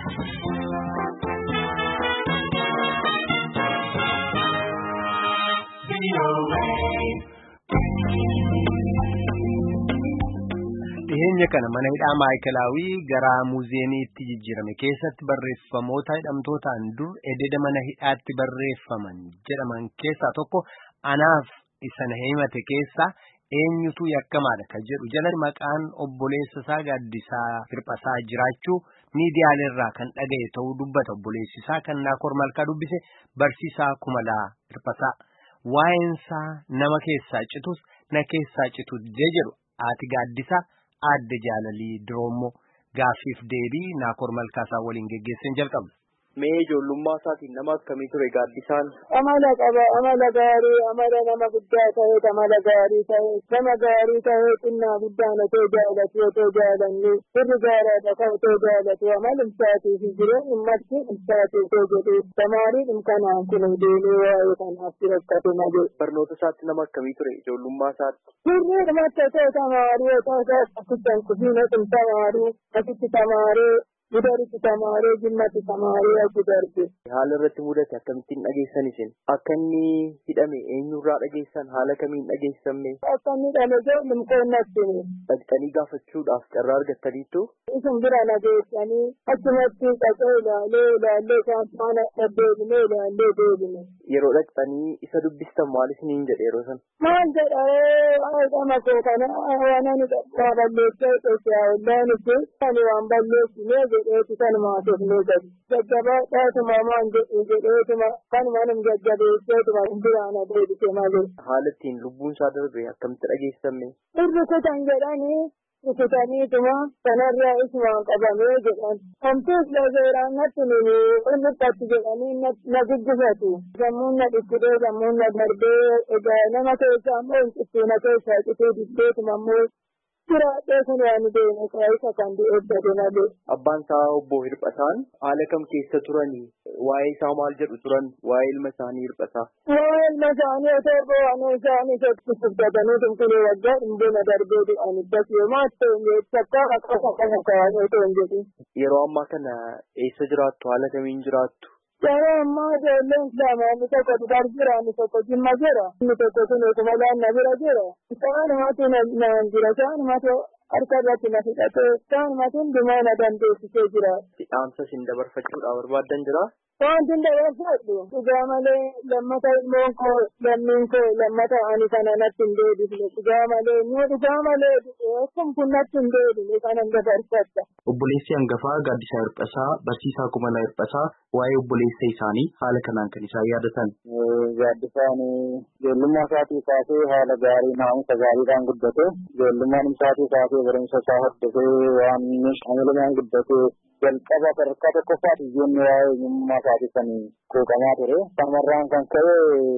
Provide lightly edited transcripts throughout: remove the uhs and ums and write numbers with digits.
Dhiyeenya kana mana hidhaa Maayikalaawii gara muuziyeemiitti jijjiirame keessatti barreeffamoota hidhamtootaan dur ededa mana hidhaatti barreeffaman jedhaman keessaa tokko anaaf isan himate keessaa eenyutu yakkamaadha kan jedhu jala maqaan obboleessa isaa Gaaddisaa Hirphasaa jiraachuu miidiyaaleerraa kan dhaga'e ta'uu dubbata. Obboleessi isaa kan Naakoor Malkaa dubbise Barsiisaa Kumalaa Hirphasaa waa'eensaa nama keessaa citus na keessaa citu jedhu haati Gaaddisaa Aadde Jaalalii Diroommoo gaaffiif deebii Naakoor Malkaasaa waliin geggeessan jalqabna. Mee ijoollummaa isaatiin nama akkamii ture Gaaddisaan? Amala qaba, amala gaarii, amala nama guddaa ta'e, amala gaarii ta'e, nama gaarii ta'e, xinnaa guddaan otoo jaalatu, otoo jaalannu, sirri gaaraadha kan otoo jaalatu, amala isaatii fi jireenya uummatni isaatii otoo jedhu, tamaariin kanaan kun deemee waa'ee kanaaf rakkate malee. Barnoota isaatti nama akkamii ture ijoollummaa isaatti? Sirrii dhumatti otoo tamaarii, otoo akkasitti kufiin otoo tamaarii, asitti tamaaree, Gudaritti tamaaree jimmatti tamaaree achi darbe. Haala irratti mudate akkamittiin dhageessan isin? Akka inni hidhame eenyurraa dhageessan? Haala kamiin dhageessamne? Akka inni hidhame ijoollum qoonnatti. Dhaqxanii gaafachuudhaaf carraa argattaniittu? Isin bira dhageessanii achumatti dhaqee ilaallee isaan faana dhaddeebine ilaallee deebine. Yeroo dhaqxanii isa dubbistan maal isiniin jedhe yeroo sana? Maal jedha qama koo kana waan ani balleessee qeessaa ollaan itti ani waan balleessinee jedheetu kanuma haasofnee gadi. Jajjabaadhaatuma maan jedheetuma kanuma nam jajjabeesseetuma biraana deebise malee. Haala ittiin lubbuun isaa darbe akkamitti dhageessame? Rukutan jedhanii rukutaniituma kanarraa isumaan qabamee jedhan. Homtuus lazeeraan natti nini ulluqqatti jedhanii na guggufatu. Sammuun na dhukkudee sammuun na darbee egaa nama keessaa ammoo hin cittuu na keessaa citee dibbeetuma ammoo Kiraadhee kun waan deeme isa kan eebbate malee. Abbaan isaa obbo Hirphasaan haala kam keessa turanii? Waa'ee isaa maal jedhu turan? Waa'ee ilma isaanii Hirphasaa? Waa'ee ilma isaanii otoo bo'anuu isaanii tokko fudhatanii tuntulee waggaa dhimbeena darbee du'an iddoo yoomaa ta'e takkaa akka kaa'anii otoo hin jedhin. Yeroo ammaa kana eessa jiraattu? Haala kamiin jiraattu? Yeroo ammaa ijoolleen islaamaa inni tokko Dubar jira, inni tokko Jimma jira, inni tokko Kunuutuma Laanna bira jira. Isaanumatu naan jira, isaanumatu harka irratti na fudhatee, isaanumatu hundumaa na dandeessisee jira. Dhaamsa isin dabarfachuudhaaf barbaaddan jira? Wanti dabarfadhu dhugaa malee lammata ilmoon koo lammiin koo lammata ani kana natti hin deebifne dhugaa malee nu dhugaa malee kun natti hin deebifne kanan dabarfadha. Obboleessi hangafaa Gaaddisaa Hirphasaa Barsiisaa Kumalaa Hirphasaa waa'ee obboleessa isaanii haala kanaan kan isaan yaadatan. Gaaddisaan ijoollummaa isaatii kaasee haala gaarii naamusa gaariidhaan guddate. Ijoollummaan isaatii kaasee barumsa isaa hordofee waan amilumaan guddate. Jalqaba sadarkaa tokkoffaati ijoollee waa'ee eenyummaa isaatii kan quuqamaa ture. Kanarraan kan ka'e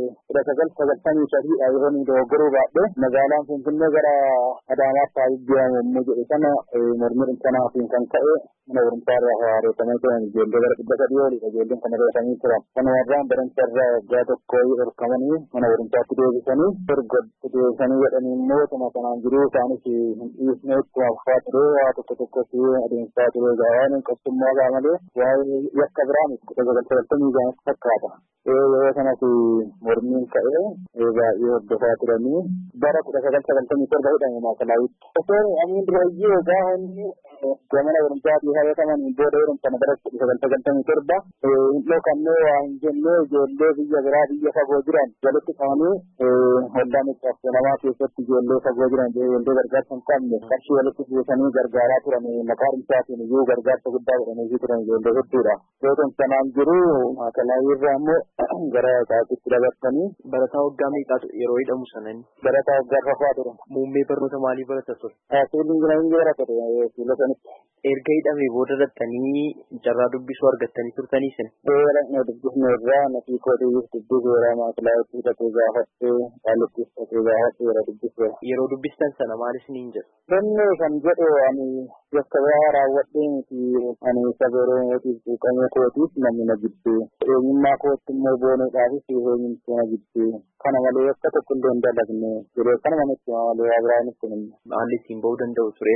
1993 yeroo dogoggoruu baadhee magaalaan Finfinnee gara Adaamaatti taa'ee yommuu jedhe sana mormii kanaatiin kan ka'e mana barumsaa irraa haareeffamee turan ijoollee gara 300 olidha ijoolleen kana reeffamanii turan. Kanarraan barumsa irraa waggaa tokko dhorkamanii mana barumsaatti deebisanii ergotti deebisanii jedhanii immoo tuma kanaan jiruu isaanis hin dhiisne ittuma fufaa ture waa tokko adeemsaa ture gaawaan qoftummaa gaa malee waa'ee yakka biraa miti 1990 gaanatti fakkaata. Yeroo kanas mormiin ka'ee baay'ee hordofaa turanii bara 1997 hidhame Maakalawitti. Osoo amiin durayyuu gaafa inni mana barumsaatii hawwataman booda yeroo bara 1997 hin dhokannee waa hin jennee ijoollee biyya biraa biyya fagoo jiran walitti qabanii waldaa Miccaaf namaa keessatti ijoollee fagoo jiran ijoollee gargaarsa hin qabne qarshii walitti buusanii gargaaraa turan maqaa barumsaatiin iyyuu gargaarsa guddaa godhanii turan ijoollee hedduudha. Yeroo sanaan jiru Maakalawii irraa immoo gara isaatti dabarsanii barataa waggaa meeqaatu yeroo hidhamu sanani? Barataa waggaa rafaa ture. Muummee barnoota maalii barata ture? Siviilii injinaringii barata ture fuula sanitti. Erga hidhamee booda dhattanii carraa dubbisuu argattanii turtanii isin? Dhaqnee dubbisne irraa nafi koodii dubbiseera Maakalawitti hidhatee gaafattee Qaalittis hidhatee gaafattee yeroo dubbise. Yeroo dubbistan sana maal isiniin jedhu? Inni kan jedhu ani yakka biraa raawwadhee miti ani saba Oromootiif quuqamee kootiif namni na jibbee. Eenyummaa kootti immoo boonuudhaafis eenyummaa na jibbee. Kana malee akka tokko illee hin dalagne yeroo kana namatti malee waa biraa nutti hin. Haalli ittiin ba'uu danda'u tureera?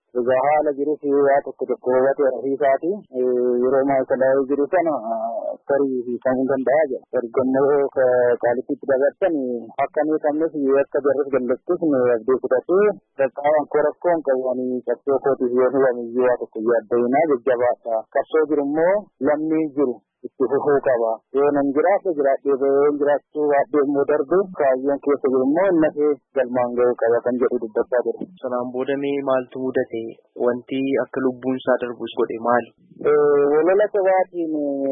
egaa haala jiruuf waa tokko hubatee rafiisaati yeroo maayikalaa jiru sana tarii fi kan hin danda'a jedha ergammoo qaalifiitti dabarsan akkamii qabnes akka jarris gallattus abdii fudhatee qaqqaban korakkoon qabanii qabsoo kootiif yoo hubamiyyuu waa tokko yaaddayinaa jajjabaadha qabsoo jirummoo lammiin jiru itti fufuu qaba yoo nan jiraate jiraadhee bahee jiraachuu waadhee immoo darbe kaayyoon keessa jiru immoo innafee galmaan ga'uu qaba kan jedhu dubbachaa jiru. Sanaan booda mee maaltu mudate wanti akka lubbuun isaa darbus godhe maali? Walola sabaatiin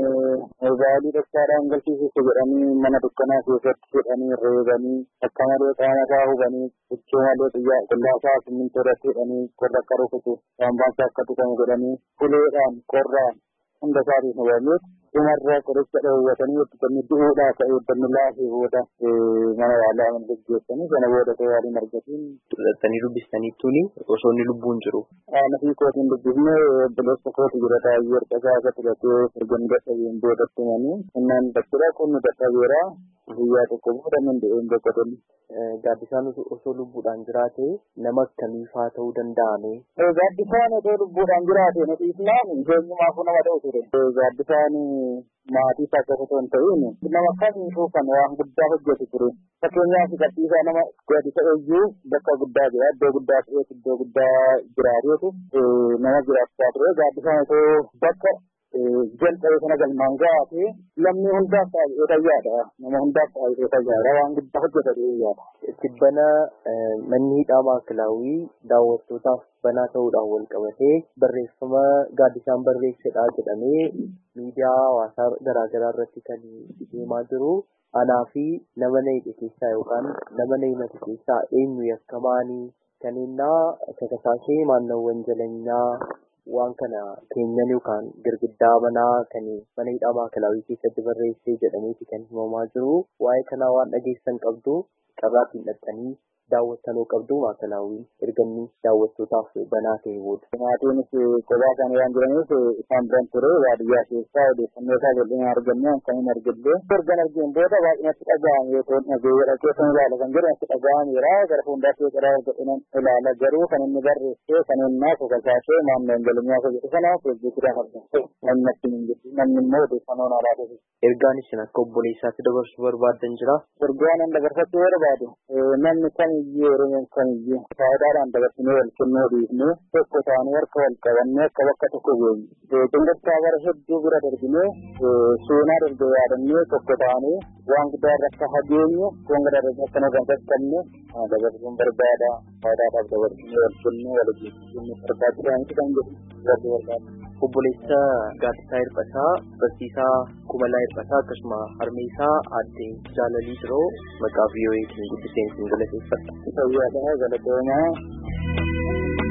baalii dhoksaadhaan galchiisuuf jedhanii mana dukkanaa keessatti jedhanii reebanii akka malee qaama isaa hubanii huccuu malee xiyyaa qullaasaa simmintoo irratti jedhanii qorra akka rukutu saambaansaa akka tuqamu godhanii uleedhaan qorraan hunda isaatiin hubamee dhumarraa qoricha dhoowwatanii itti du'uudhaa ka'ee dammilaafii booda mana yaalaa mana gaggeessanii sana booda yaaliin argatiin. Xulattanii dubbistaniittuuni osoo inni lubbuun jiru. Nafii kootiin dubbifnee obboleessa kooti jira taa'ee ergasaa akka turatee ergan dadhabeen boodatti manii innaan dattira kun nu dadhabeera guyyaa tokko booda min de'een boqotanii. Gaaddisaan osoo lubbuudhaan jiraate nama akkamiifaa ta'uu danda'ame? Gaaddisaan osoo lubbuudhaan jiraate nuti islaan eenyumaafuu nama ta'u ture. Gaaddisaan maatii isaa qofa osoo hin ta'in nama akkamiifuu kan waan guddaa hojjetu ture. Fakkeenyaaf gadhiisaa nama gaaddisa eeyyuu bakka guddaa jira iddoo guddaa ta'eef iddoo guddaa jiraateetu nama jiraachaa ture. Gaaddisaan osoo bakka jalqabee sana galmaan gaate lammii hundaaf taa'ee fayyaadha. Nama hundaaf taa'ee fayyaadha waan guddaa hojjetatee yaada. Tibbana manni hidhaa Maakalaawii daawwattootaaf banaa ta'uudhaan wal qabatee barreeffama gaaddisaan barreessedhaa jedhamee miidiyaa hawaasaa garaagaraa irratti kan deemaa jiru. Anaa fi nama na hidhe keessaa yookaan nama na himate keessaa eenyu yakkamaanii kanneenaa kakasaashee maannawwan jaleenyaa waan kana keenyan yookaan girgiddaa manaa kan mana hidhaa Maakalaawii keessatti barreessee jedhameeti kan himamaa jiru. Waa'ee kanaa waan dhageessan qabdu carraatiin dhaqanii daawwattanoo qabdu Maakalaawii erganni daawwattootaaf banaa ta'e booda. Maatiinis kophaa isaanii waan jiraniif isaan biran ture baadiyyaa keessaa odeeffannoo isaa bal'inaa argannee kan hin argillee. Ergan argeen booda baay'inatti dhaga'ame yoo ta'u dhagee dhaggeessan ilaala kan jedhu natti dhaga'ameera gara fuuldaatti qaraa godhinan ilaala garuu kan inni barreessee kan innaa kakasaashee maanneen galumyaa isa jedhu sana feesbuukidhaan argamte namni natti hin jirtu namni immoo odeeffannoo naa laatuuf. Ergaan isin akka obboleessaatti dabarsuu barbaaddan jira? Ergaan an dabarsachuu barbaadu namni kamiyyuu Oromoon kamiyyuu faayidaadhaan dabarsinee wal kennuu dhiifnee tokko taanee harka wal qabannee akka bakka tokko geenyu. Cunqursaa bara hedduu bira darbinee seenaa darbe yaadannee tokko taanee waan guddaa irra akka hageenyu konga darbe akka nu gaafatamu dabarsuun barbaada. Faayidaadhaaf dabarsinee wal kennuu wal geessisuu barbaachisaanitti kan jedhu irratti barbaada. Obboleessa Gaaddisaa Hirphasaa, Barsiisaa Kumalaa Hirphasaa akkasuma harmeessaa aadde Jaalalii Biroo maqaa VOA'tiin guddiseen isin galateeffadha. Fayyaadhaa galatoomaa.